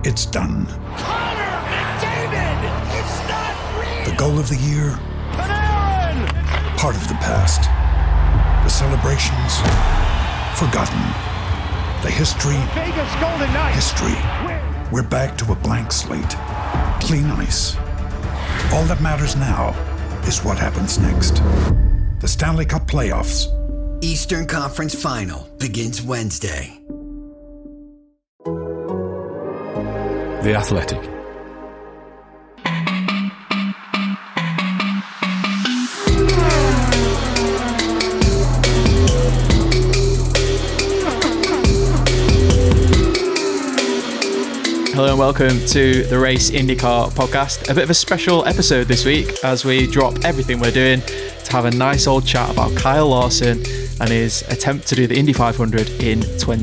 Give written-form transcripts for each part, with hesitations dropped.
It's done. Connor McDavid! It's not real! The goal of the year, Panarin! part of the past. The celebrations, forgotten. The history, Vegas Golden Knights! history. We're back to a blank slate. Clean ice. All that matters now is what happens next. The Stanley Cup playoffs. Eastern Conference Final begins Wednesday. The Athletic. Hello and welcome to the Race IndyCar podcast. A bit of a special episode this week as we drop everything we're doing to have a nice old chat about Kyle Larson and his attempt to do the Indy 500 in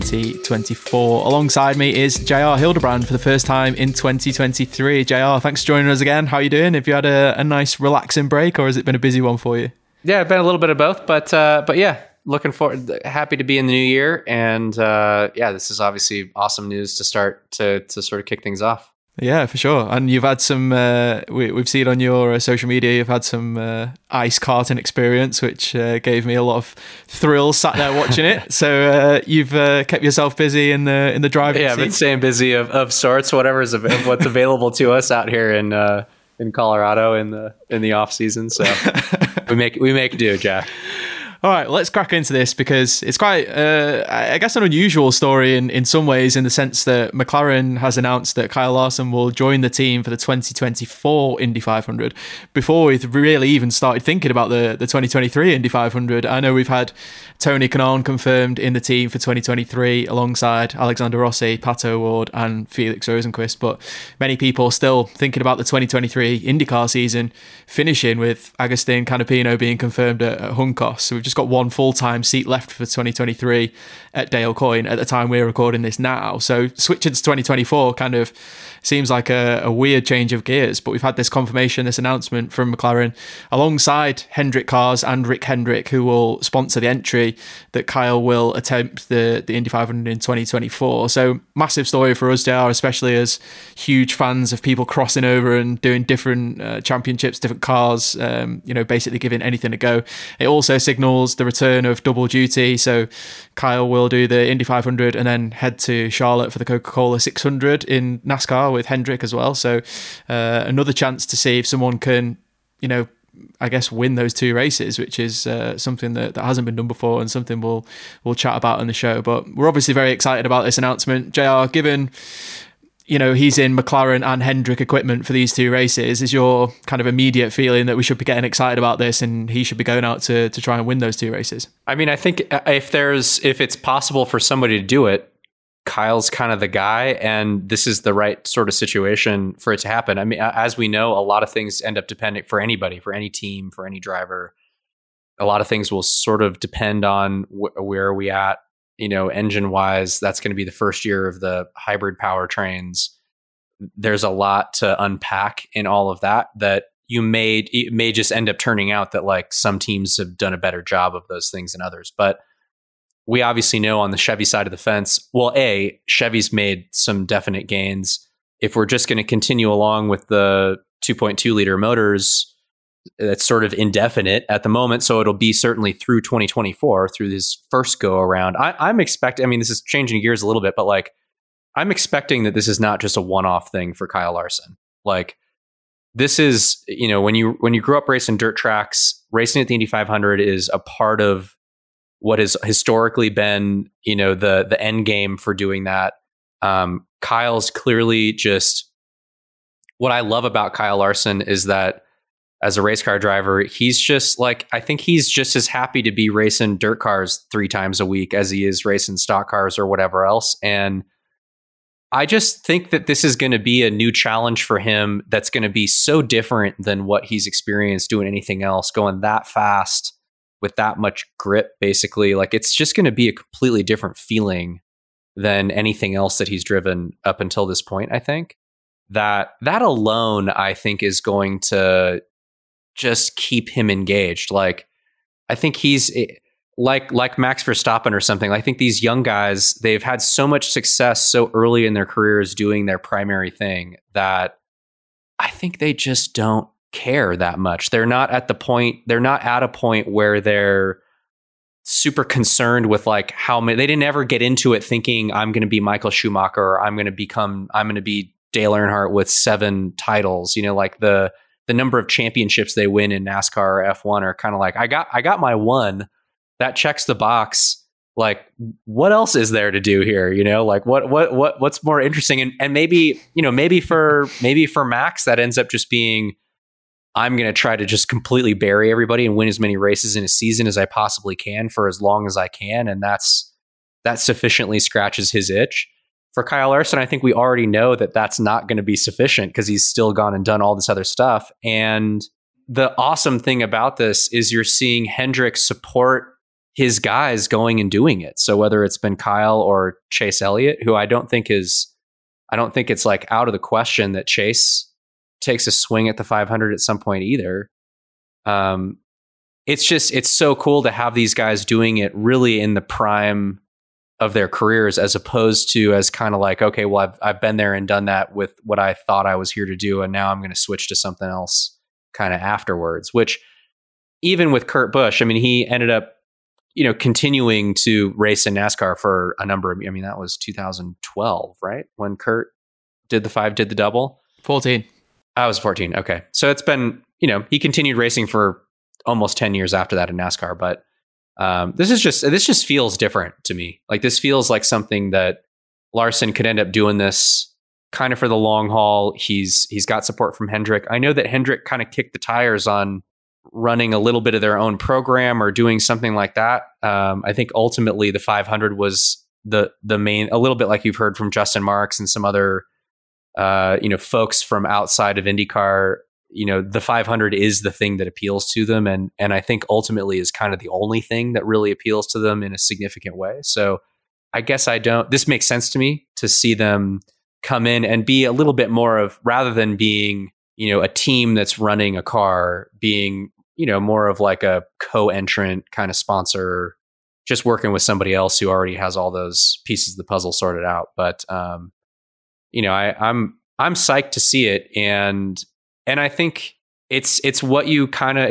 2024. Alongside me is JR Hildebrand for the first time in 2023. JR, thanks for joining us again. How are you doing? Have you had a nice relaxing break or has it been a busy one for you? Yeah, been a little bit of both, but yeah, looking forward, happy to be in the new year. And yeah, this is obviously awesome news to start to sort of kick things off. Yeah, for sure. And you've had some, we've seen on your social media, you've had some ice karting experience, which gave me a lot of thrills sat there watching it. So you've kept yourself busy in the driving seat. Yeah, I've been staying busy of sorts, what's available to us out here in Colorado in the off season. So we make do, Jack. All right, let's crack into this because it's quite, I guess, an unusual story in some ways, in the sense that McLaren has announced that Kyle Larson will join the team for the 2024 Indy 500 before we've really even started thinking about the 2023 Indy 500. I know we've had Tony Kanaan confirmed in the team for 2023 alongside Alexander Rossi, Pato O'Ward and Felix Rosenqvist, but many people still thinking about the 2023 IndyCar season finishing with Agustin Canapino being confirmed at Juncos. So we've just got one full-time seat left for 2023 at Dale Coyne at the time we're recording this now. So switching to 2024 kind of seems like a weird change of gears, but we've had this confirmation, this announcement from McLaren alongside Hendrick Cars and Rick Hendrick, who will sponsor the entry, that Kyle will attempt the Indy 500 in 2024. So massive story for us, JR, especially as huge fans of people crossing over and doing different championships, different cars, basically giving anything a go. It also signals the return of double duty. So Kyle will do the Indy 500 and then head to Charlotte for the Coca-Cola 600 in NASCAR with Hendrick as well. So another chance to see if someone can, I guess, win those two races, which is something that hasn't been done before and something we'll chat about on the show. But we're obviously very excited about this announcement. JR, given he's in McLaren and Hendrick equipment for these two races, is your kind of immediate feeling that we should be getting excited about this and he should be going out to try and win those two races? I mean, I think if it's possible for somebody to do it, Kyle's kind of the guy, and this is the right sort of situation for it to happen. I mean, as we know, a lot of things end up depending for anybody, for any team, for any driver. A lot of things will sort of depend on where are we at, engine wise. That's going to be the first year of the hybrid powertrains. There's a lot to unpack in all of that it may just end up turning out that like some teams have done a better job of those things than others. But we obviously know on the Chevy side of the fence, Chevy's made some definite gains. If we're just going to continue along with the 2.2 liter motors, that's sort of indefinite at the moment. So it'll be certainly through 2024, through this first go around. I'm expecting, this is changing gears a little bit, but like, I'm expecting that this is not just a one-off thing for Kyle Larson. Like, this is, when you grew up racing dirt tracks, racing at the Indy 500 is a part of what has historically been, the end game for doing that. Kyle's clearly just, what I love about Kyle Larson is that as a race car driver, he's just like, I think he's just as happy to be racing dirt cars 3 times a week as he is racing stock cars or whatever else. And I just think that this is going to be a new challenge for him that's going to be so different than what he's experienced doing anything else, going that fast with that much grip, basically. Like, it's just going to be a completely different feeling than anything else that he's driven up until this point. I think that alone, I think, is going to just keep him engaged. Like, I think like Max Verstappen or something. I think these young guys, they've had so much success so early in their careers doing their primary thing that I think they just don't care that much. They're not at a point where they're super concerned with like how many. They didn't ever get into it thinking I'm going to be Michael Schumacher or I'm going to be Dale Earnhardt with 7 titles. Like the number of championships they win in NASCAR or F1 are kind of like, I got my one. That checks the box. Like, what else is there to do here? Like what's more interesting? And maybe for Max, that ends up just being, I'm going to try to just completely bury everybody and win as many races in a season as I possibly can for as long as I can. And that sufficiently scratches his itch. For Kyle Larson, I think we already know that that's not going to be sufficient because he's still gone and done all this other stuff. And the awesome thing about this is you're seeing Hendrick support his guys going and doing it. So whether it's been Kyle or Chase Elliott, who I don't think it's like out of the question that Chase takes a swing at the 500 at some point either. It's so cool to have these guys doing it really in the prime of their careers, as opposed to as kind of like, okay, well, I've been there and done that with what I thought I was here to do, and now I'm going to switch to something else kind of afterwards. Which even with Kurt Busch, I mean, he ended up continuing to race in NASCAR for a number of, that was 2012, right? When Kurt did the double? 14. I was 14. Okay. So it's been, he continued racing for almost 10 years after that in NASCAR, but this just feels different to me. Like, this feels like something that Larson could end up doing this kind of for the long haul. He's got support from Hendrick. I know that Hendrick kind of kicked the tires on running a little bit of their own program or doing something like that. I think ultimately the 500 was the main, a little bit like you've heard from Justin Marks and some other, folks from outside of IndyCar. The 500 is the thing that appeals to them. And I think ultimately is kind of the only thing that really appeals to them in a significant way. So I guess this makes sense to me to see them come in and be a little bit more of, rather than being, a team that's running a car, being, more of like a co-entrant kind of sponsor, just working with somebody else who already has all those pieces of the puzzle sorted out. But, I'm psyched to see it. And I think it's what you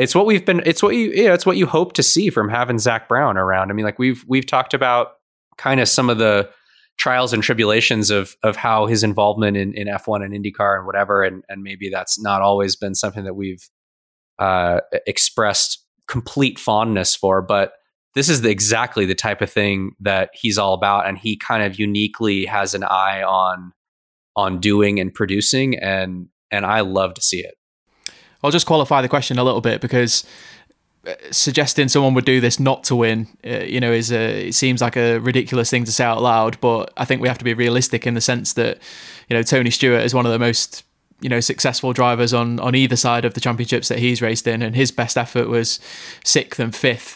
hope to see from having Zach Brown around. I mean, like we've talked about kind of some of the trials and tribulations of how his involvement in F1 and IndyCar and whatever. And maybe that's not always been something that we've expressed complete fondness for, but this is exactly the type of thing that he's all about. And he kind of uniquely has an eye on doing and producing. And I love to see it. I'll just qualify the question a little bit, because suggesting someone would do this not to win, it seems like a ridiculous thing to say out loud. But I think we have to be realistic in the sense that, Tony Stewart is one of the most, successful drivers on either side of the championships that he's raced in, and his best effort was 6th and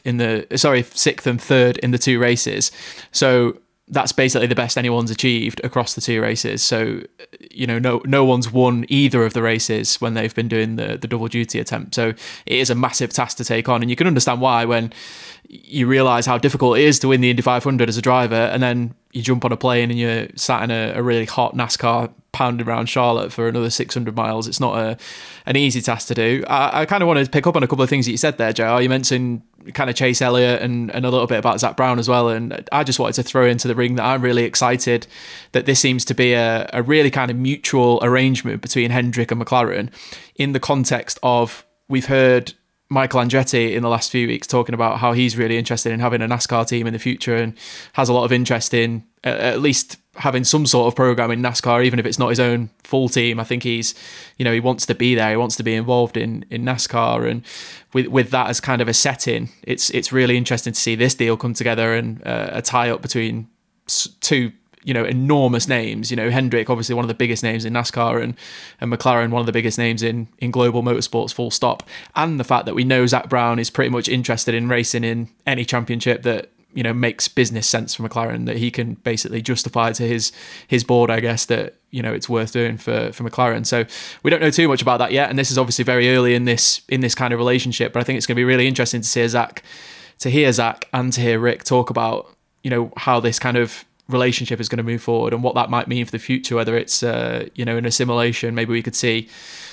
3rd in the 2 races. So that's basically the best anyone's achieved across the 2 races. So, no one's won either of the races when they've been doing the double duty attempt. So it is a massive task to take on. And you can understand why when you realise how difficult it is to win the Indy 500 as a driver, and then you jump on a plane and you're sat in a really hot NASCAR pounding around Charlotte for another 600 miles. It's not an easy task to do. I kind of want to pick up on a couple of things that you said there, JR. You mentioned kind of Chase Elliott and a little bit about Zach Brown as well. And I just wanted to throw into the ring that I'm really excited that this seems to be a really kind of mutual arrangement between Hendrick and McLaren, in the context of, we've heard Michael Andretti in the last few weeks talking about how he's really interested in having a NASCAR team in the future and has a lot of interest in at least having some sort of program in NASCAR, even if it's not his own full team. I think he's, he wants to be there. He wants to be involved in NASCAR. And with that as kind of a setting, it's really interesting to see this deal come together and a tie up between 2, enormous names. Hendrick, obviously one of the biggest names in NASCAR, and McLaren, one of the biggest names in global motorsports, full stop. And the fact that we know Zach Brown is pretty much interested in racing in any championship that, makes business sense for McLaren, that he can basically justify to his board, I guess, that, it's worth doing for McLaren. So we don't know too much about that yet. And this is obviously very early in this kind of relationship, but I think it's going to be really interesting to see Zach to hear Zach and to hear Rick talk about, you know, how this kind of relationship is going to move forward and what that might mean for the future, whether it's, you know, an assimilation, maybe we could see,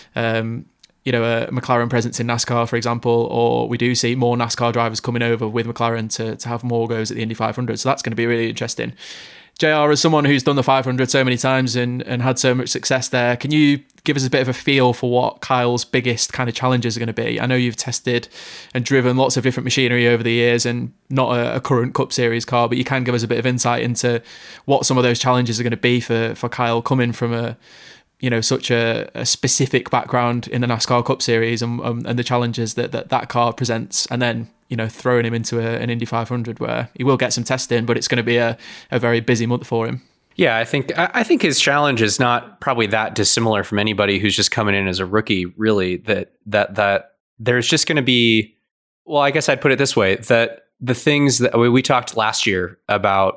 you know, a McLaren presence in NASCAR, for example, or we do see more NASCAR drivers coming over with McLaren to have more goes at the Indy 500. So that's going to be really interesting. JR, as someone who's done the 500 so many times and had so much success there, can you give us a bit of a feel for what Kyle's biggest kind of challenges are going to be? I know you've tested and driven lots of different machinery over the years and not a current Cup Series car, but you can give us a bit of insight into what some of those challenges are going to be for Kyle coming from a, you know, such a specific background in the NASCAR Cup Series and the challenges that car presents, and then, you know, throwing him into an Indy 500 where he will get some testing, but it's going to be a very busy month for him. Yeah, I think his challenge is not probably that dissimilar from anybody who's just coming in as a rookie, really, that there's just going to be, well, I guess I'd put it this way, that the things that we talked last year about,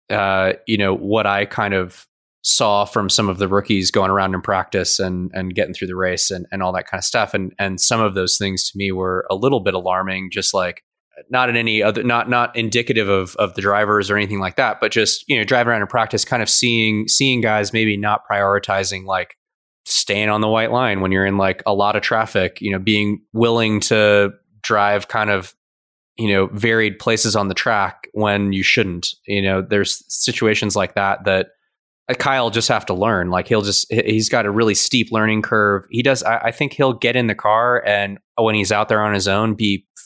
you know, what I kind of saw from some of the rookies going around in practice and getting through the race and all that kind of stuff. And some of those things to me were a little bit alarming, just like not in any other, not indicative of the drivers or anything like that, but just, you know, driving around in practice, kind of seeing guys maybe not prioritizing, like staying on the white line when you're in like a lot of traffic, you know, being willing to drive kind of, you know, varied places on the track when you shouldn't. You know, there's situations like that Kyle just have to learn. Like he's got a really steep learning curve. I think he'll get in the car, and when he's out there on his own,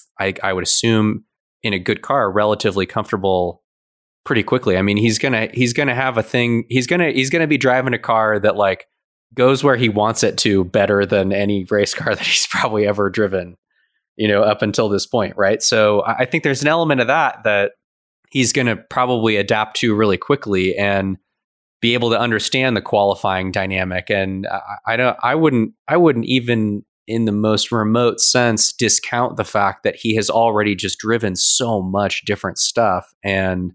I would assume in a good car, relatively comfortable pretty quickly. I mean, he's gonna have a thing. He's gonna be driving a car that like goes where he wants it to better than any race car that he's probably ever driven, you know, up until this point. Right. So I think there's an element of that he's going to probably adapt to really quickly and be able to understand the qualifying dynamic. And I wouldn't even in the most remote sense discount the fact that he has already just driven so much different stuff and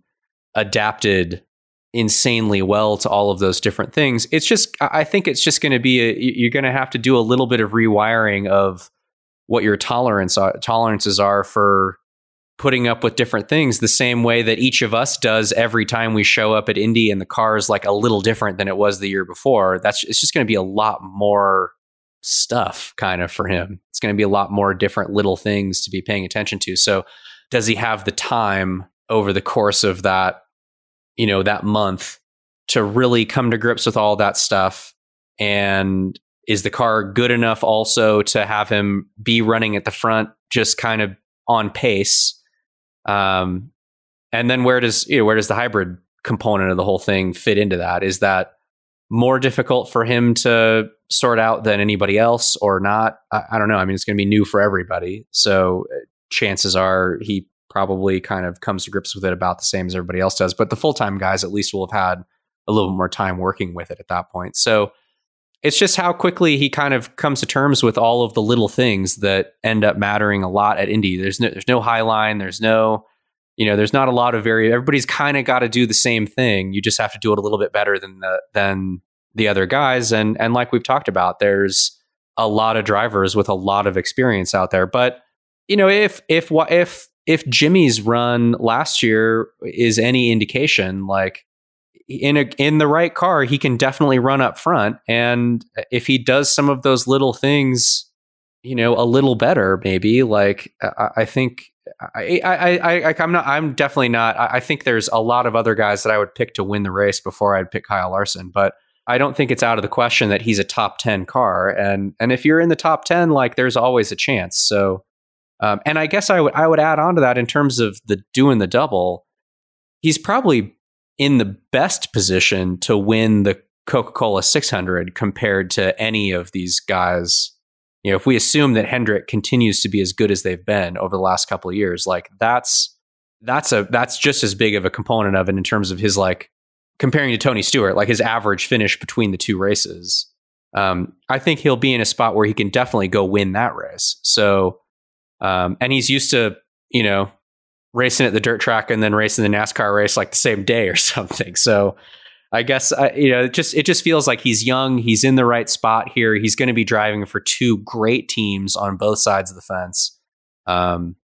adapted insanely well to all of those different things. It's just, I think it's just going to be, you're going to have to do a little bit of rewiring of what your tolerances are for putting up with different things, the same way that each of us does every time we show up at Indy and the car is like a little different than it was the year before. It's just going to be a lot more stuff kind of for him. It's going to be a lot more different little things to be paying attention to. So does he have the time over the course of that, you know, that month to really come to grips with all that stuff? And is the car good enough also to have him be running at the front, just kind of on pace? And then where does the hybrid component of the whole thing fit into that? Is that more difficult for him to sort out than anybody else or not? I don't know. I mean, it's going to be new for everybody. So chances are he probably kind of comes to grips with it about the same as everybody else does. But the full-time guys at least will have had a little more time working with it at that point. So it's just how quickly he kind of comes to terms with all of the little things that end up mattering a lot at Indy. There's no high line. There's no, you know, there's not a lot of everybody's kind of got to do the same thing. You just have to do it a little bit better than the other guys. And like we've talked about, there's a lot of drivers with a lot of experience out there. But, you know, if Jimmy's run last year is any indication, like, in the right car, he can definitely run up front. And if he does some of those little things, you know, a little better, maybe, like, I think I'm definitely not. I think there's a lot of other guys that I would pick to win the race before I'd pick Kyle Larson, but I don't think it's out of the question that he's a top 10 car. And if you're in the top 10, like, there's always a chance. So, and I guess I would add on to that in terms of doing the double. He's probably in the best position to win the Coca-Cola 600 compared to any of these guys. You know, if we assume that Hendrick continues to be as good as they've been over the last couple of years, like that's just as big of a component of it in terms of his, like, comparing to Tony Stewart, like his average finish between the two races. I think he'll be in a spot where he can definitely go win that race. So, and he's used to, you know, racing at the dirt track and then racing the NASCAR race like the same day or something. So I guess, you know, it just feels like he's young. He's in the right spot here. He's going to be driving for two great teams on both sides of the fence.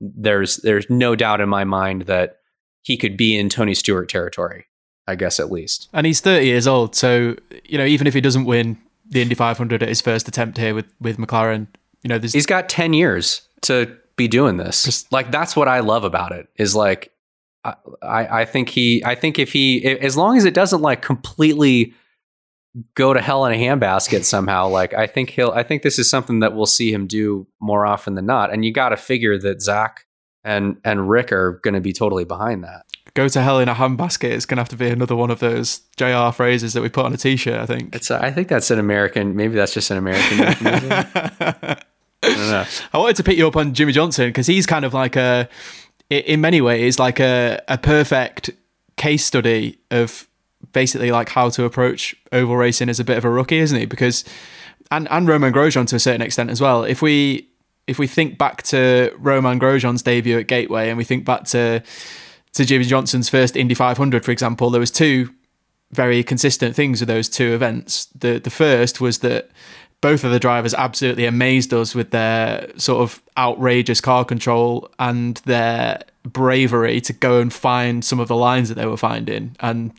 there's no doubt in my mind that he could be in Tony Stewart territory, I guess, at least. And he's 30 years old. So, even if he doesn't win the Indy 500 at his first attempt here with McLaren, he's got 10 years to be doing this. Like, that's what I love about it, is like, I think if he, as long as it doesn't like completely go to hell in a handbasket somehow, like I think this is something that we'll see him do more often than not. And you got to figure that Zach and Rick are going to be totally behind that. Go to hell in a handbasket is going to have to be another one of those JR phrases that we put on a t-shirt, I think. I think that's an American, maybe that's just an American euphemism. I don't know. I wanted to pick you up on Jimmy Johnson because he's kind of like in many ways, like a perfect case study of basically like how to approach oval racing as a bit of a rookie, isn't he? Because, and Romain Grosjean to a certain extent as well. If we think back to Romain Grosjean's debut at Gateway and we think back to Jimmy Johnson's first Indy 500, for example, there was two very consistent things with those two events. The first was that both of the drivers absolutely amazed us with their sort of outrageous car control and their bravery to go and find some of the lines that they were finding, and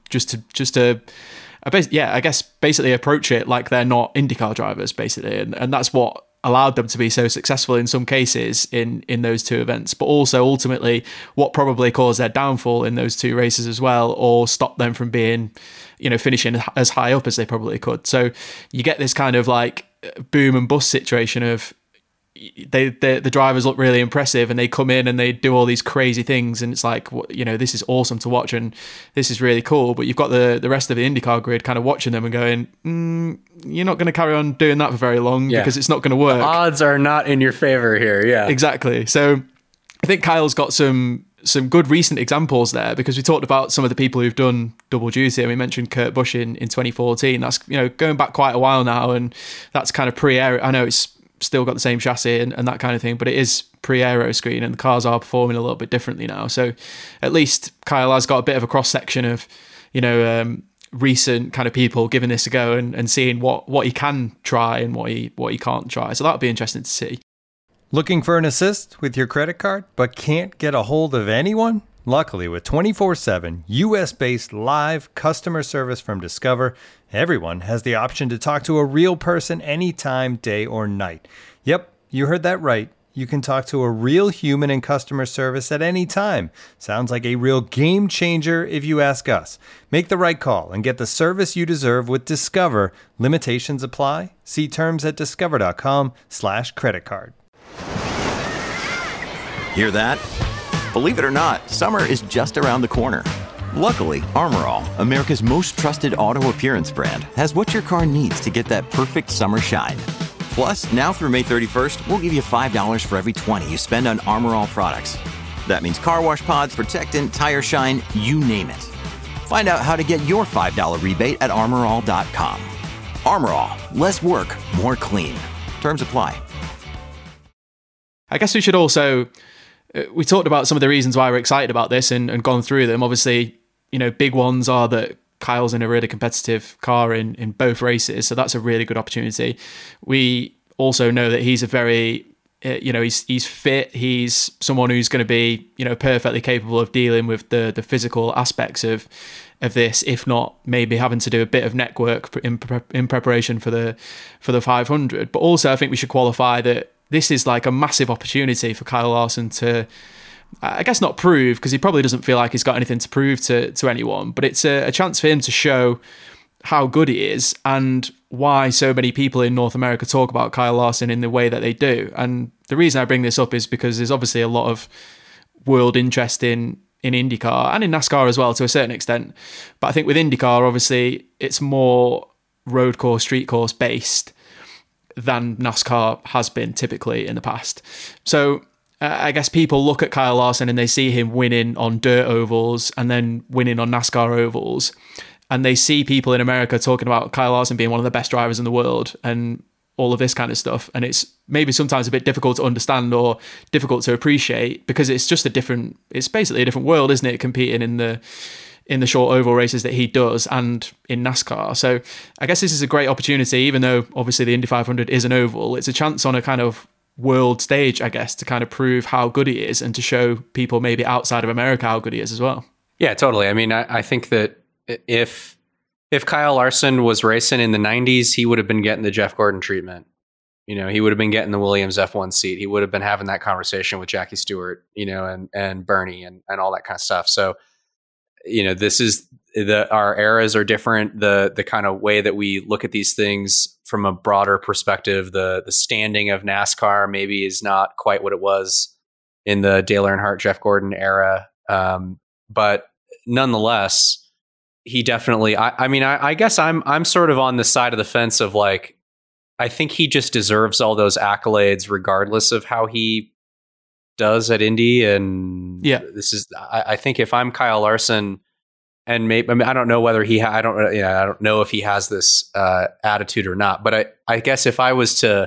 I guess basically approach it like they're not IndyCar drivers, basically, and that's what allowed them to be so successful in some cases in those two events, but also ultimately what probably caused their downfall in those two races as well, or stopped them from being, finishing as high up as they probably could. So you get this kind of like boom and bust situation of the drivers look really impressive and they come in and they do all these crazy things, and it's like, this is awesome to watch and this is really cool, but you've got the rest of the IndyCar grid kind of watching them and going, you're not going to carry on doing that for very long because it's not going to work. The odds are not in your favor here. Yeah, exactly. So I think Kyle's got some good recent examples there, because we talked about some of the people who've done double duty, and we mentioned Kurt Busch in 2014. That's going back quite a while now, and that's kind of pre-aero. I know it's still got the same chassis and that kind of thing, but it is pre-aero screen and the cars are performing a little bit differently now. So at least Kyle has got a bit of a cross section of recent kind of people giving this a go and seeing what he can try and what he can't try. So that'll be interesting to see. Looking for an assist with your credit card but can't get a hold of anyone? Luckily, with 24/7 US-based live customer service from Discover, everyone has the option to talk to a real person anytime, day or night. Yep, you heard that right. You can talk to a real human in customer service at any time. Sounds like a real game changer if you ask us. Make the right call and get the service you deserve with Discover. Limitations apply. See terms at discover.com/creditcard. Hear that? Believe it or not, summer is just around the corner. Luckily, Armor All, America's most trusted auto appearance brand, has what your car needs to get that perfect summer shine. Plus, now through May 31st, we'll give you $5 for every $20 you spend on Armor All products. That means car wash pods, protectant, tire shine, you name it. Find out how to get your $5 rebate at armorall.com. Armor All, less work, more clean. Terms apply. I guess we should also... we talked about some of the reasons why we're excited about this and gone through them. Obviously, big ones are that Kyle's in a really competitive car in both races, so that's a really good opportunity. We also know that he's a very, he's fit. He's someone who's going to be, perfectly capable of dealing with the physical aspects of this, if not maybe having to do a bit of neck work in preparation for the 500. But also, I think we should qualify that this is like a massive opportunity for Kyle Larson to, I guess not prove, because he probably doesn't feel like he's got anything to prove to anyone, but it's a chance for him to show how good he is and why so many people in North America talk about Kyle Larson in the way that they do. And the reason I bring this up is because there's obviously a lot of world interest in IndyCar and in NASCAR as well to a certain extent. But I think with IndyCar, obviously, it's more road course, street course based than NASCAR has been typically in the past. So I guess people look at Kyle Larson and they see him winning on dirt ovals and then winning on NASCAR ovals. And they see people in America talking about Kyle Larson being one of the best drivers in the world and all of this kind of stuff. And it's maybe sometimes a bit difficult to understand or difficult to appreciate because it's just it's basically a different world, isn't it? Competing in the short oval races that he does and in NASCAR. So I guess this is a great opportunity, even though obviously the Indy 500 is an oval. It's a chance on a kind of world stage, I guess, to kind of prove how good he is and to show people maybe outside of America how good he is as well. Yeah, totally. I mean, I think that if Kyle Larson was racing in the 90s, he would have been getting the Jeff Gordon treatment. You know, he would have been getting the Williams F1 seat. He would have been having that conversation with Jackie Stewart, you know, and Bernie and all that kind of stuff. So, you know, this is our eras are different. The kind of way that we look at these things from a broader perspective, the standing of NASCAR maybe is not quite what it was in the Dale Earnhardt, Jeff Gordon era. But nonetheless, he definitely, I guess I'm sort of on the side of the fence of like, I think he just deserves all those accolades regardless of how he does at Indy. And yeah, this is, I think if I'm Kyle Larson, and maybe, I mean, I don't know whether I don't know if he has this attitude or not, but I guess if I was to,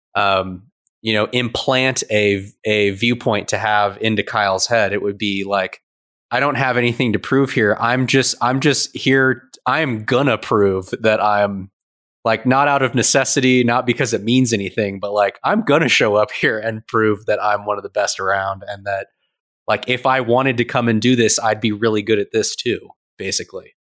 you know, implant a viewpoint to have into Kyle's head, it would be like, I don't have anything to prove here. I'm just here. I am gonna prove that I'm like not out of necessity, not because it means anything, but like I'm gonna show up here and prove that I'm one of the best around, and that like if I wanted to come and do this, I'd be really good at this too, basically.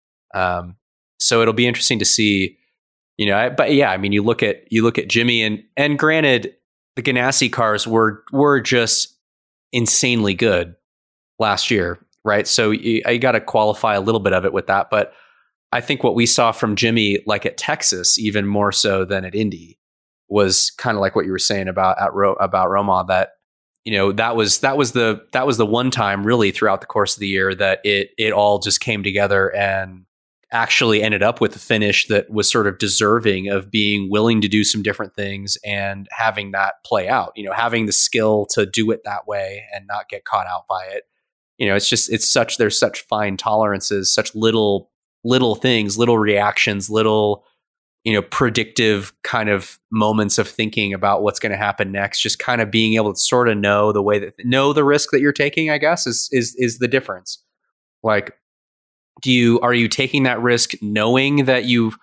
So it'll be interesting to see, you know. But yeah, I mean, you look at Jimmy, and granted, the Ganassi cars were just insanely good last year, right? So you got to qualify a little bit of it with that, but I think what we saw from Jimmy, like at Texas, even more so than at Indy, was kind of like what you were saying about Romain. That, you know, that was the one time really throughout the course of the year that it all just came together and actually ended up with a finish that was sort of deserving of being willing to do some different things and having that play out. You know, having the skill to do it that way and not get caught out by it. You know, there's such fine tolerances, such little things, little reactions, little, you know, predictive kind of moments of thinking about what's going to happen next. Just kind of being able to sort of know the risk that you're taking, I guess, is the difference. Like, are you taking that risk knowing that you've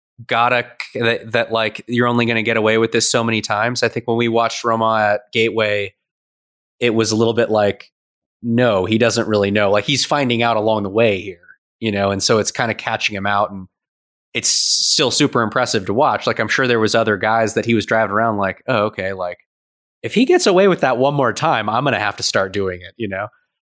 that like you're only going to get away with this so many times? I think when we watched Romain at Gateway, it was a little bit like, no, he doesn't really know. Like he's finding out along the way here. You know, and so it's kind of catching him out, and it's still super impressive to watch. Like I'm sure there was other guys that he was driving around like, oh, okay, like if he gets away with that one more time, I'm going to have to start doing it, you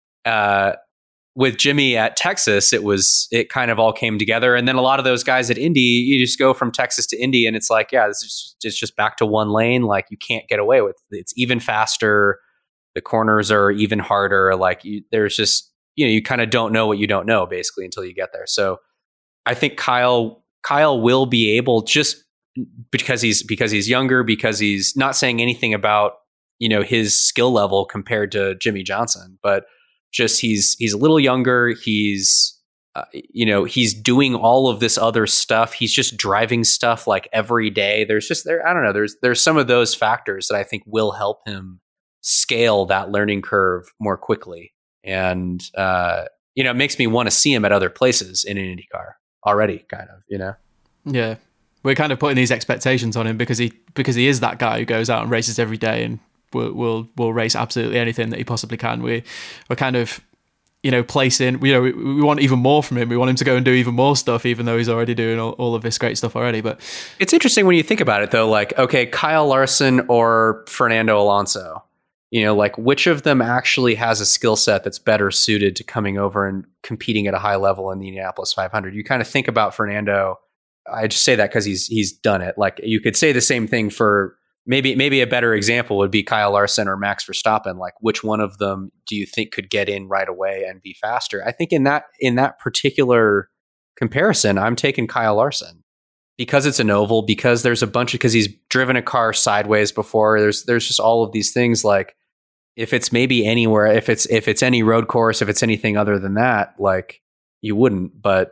know? With Jimmy at Texas, it kind of all came together. And then a lot of those guys at Indy, you just go from Texas to Indy and it's like, yeah, it's just back to one lane. Like you can't get away with it. It's even faster. The corners are even harder. Like there's just, you know, you kind of don't know what you don't know basically until you get there. So I think Kyle will be able, just because he's younger, because he's not saying anything about, you know, his skill level compared to Jimmy Johnson, but just he's a little younger. He's you know, he's doing all of this other stuff. He's just driving stuff like every day. I don't know. There's some of those factors that I think will help him scale that learning curve more quickly. And, you know, it makes me want to see him at other places in an IndyCar already, kind of, you know? Yeah. We're kind of putting these expectations on him because he is that guy who goes out and races every day and will race absolutely anything that he possibly can. We're kind of, you know, placing, you know, we want even more from him. We want him to go and do even more stuff, even though he's already doing all of this great stuff already. But it's interesting when you think about it, though, like, okay, Kyle Larson or Fernando Alonso. You know, like which of them actually has a skill set that's better suited to coming over and competing at a high level in the Indianapolis 500? You kind of think about Fernando. I just say that because he's done it. Like you could say the same thing for maybe a better example would be Kyle Larson or Max Verstappen. Like which one of them do you think could get in right away and be faster? I think in that particular comparison, I'm taking Kyle Larson. Because it's an oval, because there's because he's driven a car sideways before. There's just all of these things. Like if it's maybe anywhere, if it's any road course, if it's anything other than that, like you wouldn't. But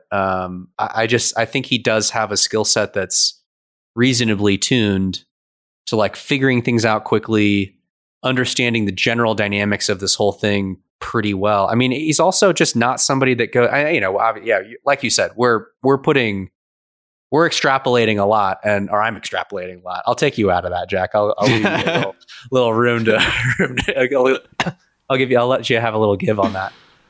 I think he does have a skill set that's reasonably tuned to like figuring things out quickly, understanding the general dynamics of this whole thing pretty well. I mean, he's also just not somebody that like you said, we're putting we're extrapolating a lot, or I'm extrapolating a lot. I'll take you out of that, Jack. I'll leave you a little room to. I'll let you have a little give on that.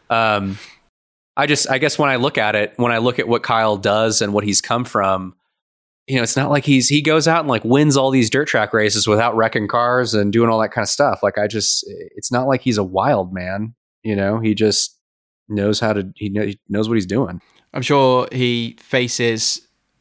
I guess when I look at what Kyle does and what he's come from, it's not like he goes out and like wins all these dirt track races without wrecking cars and doing all that kind of stuff. Like it's not like he's a wild man. He just knows he knows what he's doing. I'm sure he faces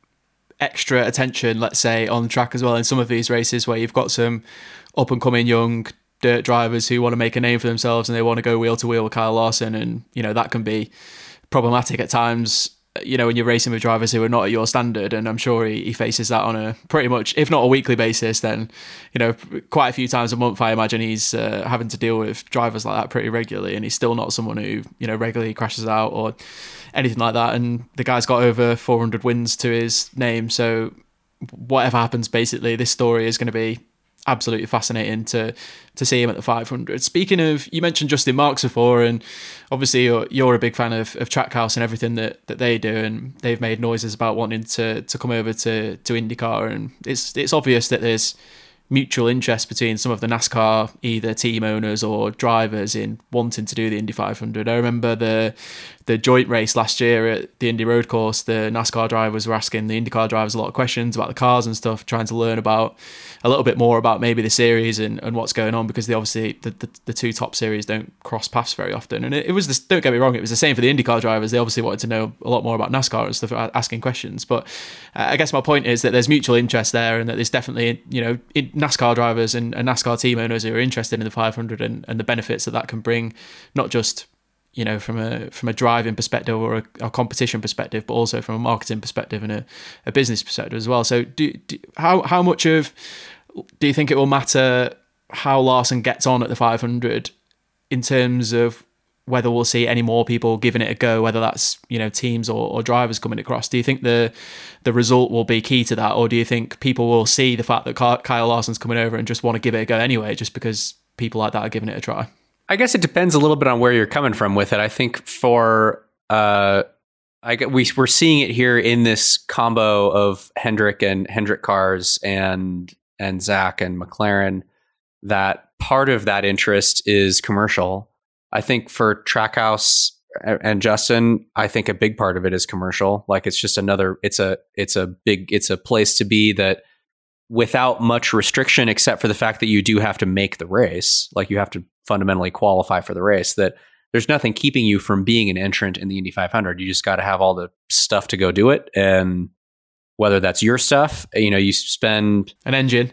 extra attention, let's say, on track as well in some of these races where you've got some up and coming young dirt drivers who want to make a name for themselves and they want to go wheel to wheel with Kyle Larson, and that can be problematic at times, when you're racing with drivers who are not at your standard. And I'm sure he faces that on a pretty much, if not a weekly basis, then quite a few times a month. I imagine he's having to deal with drivers like that pretty regularly, and he's still not someone who regularly crashes out or anything like that. And the guy's got over 400 wins to his name, so whatever happens, basically this story is going to be absolutely fascinating to see him at the 500. Speaking of, you mentioned Justin Marks before, and obviously you're a big fan of Trackhouse and everything that they do, and they've made noises about wanting to come over to IndyCar, and it's obvious that there's mutual interest between some of the NASCAR either team owners or drivers in wanting to do the Indy 500. I remember the joint race last year at the Indy Road Course, the NASCAR drivers were asking the IndyCar drivers a lot of questions about the cars and stuff, trying to learn about a little bit more about maybe the series and what's going on, because they obviously the two top series don't cross paths very often. And it was don't get me wrong, it was the same for the IndyCar drivers. They obviously wanted to know a lot more about NASCAR and stuff, asking questions. But I guess my point is that there's mutual interest there, and that there's definitely NASCAR drivers and NASCAR team owners who are interested in the 500 and the benefits that can bring, not just from a driving perspective or a competition perspective, but also from a marketing perspective and a business perspective as well. So how much do you think it will matter how Larson gets on at the 500 in terms of whether we'll see any more people giving it a go, whether that's teams or drivers coming across? Do you think the result will be key to that, or do you think people will see the fact that Kyle Larson's coming over and just want to give it a go anyway, just because people like that are giving it a try? I guess it depends a little bit on where you're coming from with it. I think we're seeing it here in this combo of Hendrick and Hendrick cars and Zach and McLaren, that part of that interest is commercial. I think for Trackhouse and Justin, I think a big part of it is commercial. Like it's just it's a place to be that without much restriction, except for the fact that you do have to make the race. Like you have to fundamentally qualify for the race, that there's nothing keeping you from being an entrant in the Indy 500. You just got to have all the stuff to go do it. And whether that's your stuff, you spend an engine,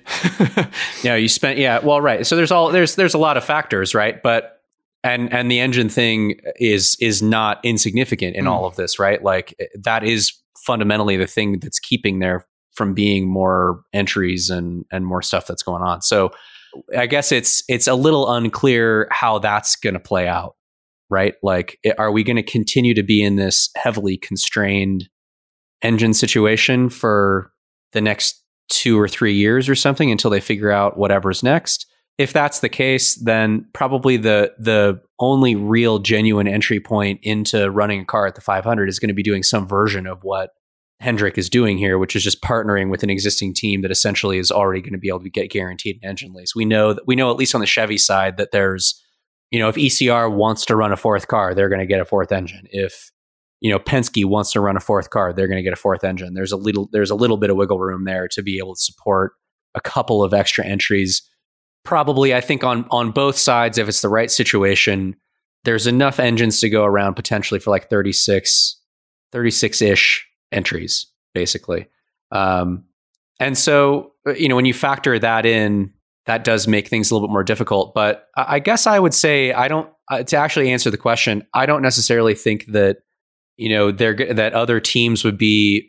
well, right. So there's a lot of factors, right? But, and the engine thing is not insignificant in all of this, right? Like that is fundamentally the thing that's keeping there from being more entries and more stuff that's going on. So I guess it's a little unclear how that's going to play out, right? Like, are we going to continue to be in this heavily constrained engine situation for the next 2 or 3 years or something until they figure out whatever's next? If that's the case, then probably the only real genuine entry point into running a car at the 500 is going to be doing some version of what Hendrick is doing here, which is just partnering with an existing team that essentially is already going to be able to get guaranteed an engine lease. We know at least on the Chevy side that there's, if ECR wants to run a fourth car, they're going to get a fourth engine. If, Penske wants to run a fourth car, they're going to get a fourth engine. There's a little bit of wiggle room there to be able to support a couple of extra entries. Probably, I think on both sides, if it's the right situation, there's enough engines to go around potentially for like 36-ish entries, basically. And so, when you factor that in, that does make things a little bit more difficult. But I guess I would say, to actually answer the question, I don't necessarily think that, that other teams with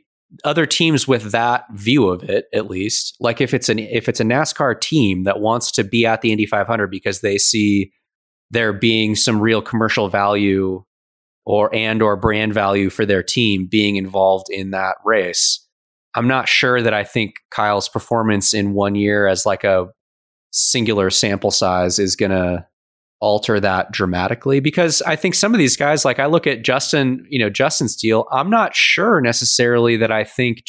that view of it, at least. Like if it's a NASCAR team that wants to be at the Indy 500 because they see there being some real commercial value or brand value for their team being involved in that race, I'm not sure that I think Kyle's performance in 1 year as like a singular sample size is going to alter that dramatically, because I think some of these guys, like I look at Justin, Justin's deal. I'm not sure necessarily that I think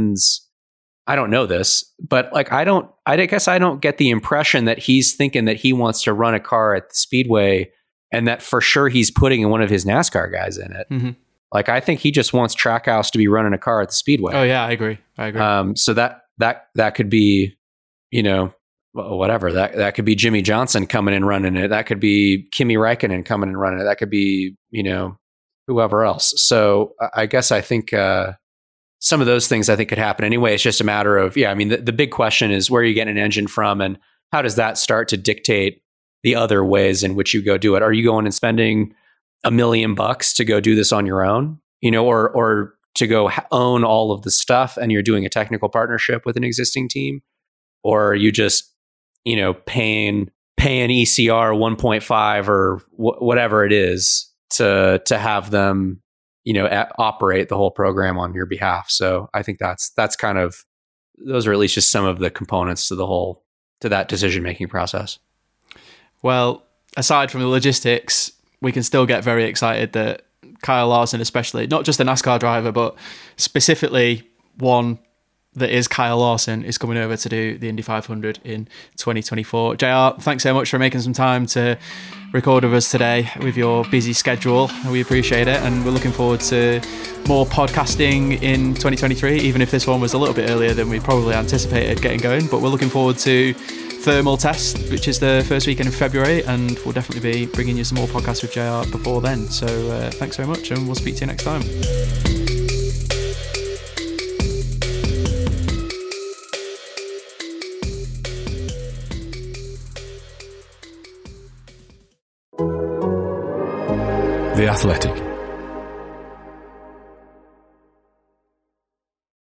I don't know this, but like I guess I don't get the impression that he's thinking that he wants to run a car at the Speedway and that for sure he's putting one of his NASCAR guys in it. Mm-hmm. Like I think he just wants Trackhouse to be running a car at the Speedway. Oh yeah, I agree. So that could be, whatever. That could be Jimmy Johnson coming in running it. That could be Kimi Räikkönen coming in running it. That could be, whoever else. So I guess I think some of those things I think could happen anyway. It's just a matter of, the big question is where are you getting an engine from and how does that start to dictate the other ways in which you go do it? Are you going and spending $1 million to go do this on your own, or to go own all of the stuff and you're doing a technical partnership with an existing team? Or are you just, paying ECR 1.5 or whatever it is to have them, operate the whole program on your behalf. So I think that's kind of, those are at least just some of the components to that decision-making process. Well, aside from the logistics, we can still get very excited that Kyle Larson, especially, not just a NASCAR driver, but specifically one that is Kyle Larson, is coming over to do the Indy 500 in 2024. JR, thanks so much for making some time to record with us today with your busy schedule. We appreciate it, and we're looking forward to more podcasting in 2023, even if this one was a little bit earlier than we probably anticipated getting going. But we're looking forward to Thermal Test, which is the first weekend in February, and we'll definitely be bringing you some more podcasts with JR before then. So thanks very much, and we'll speak to you next time. The Athletic.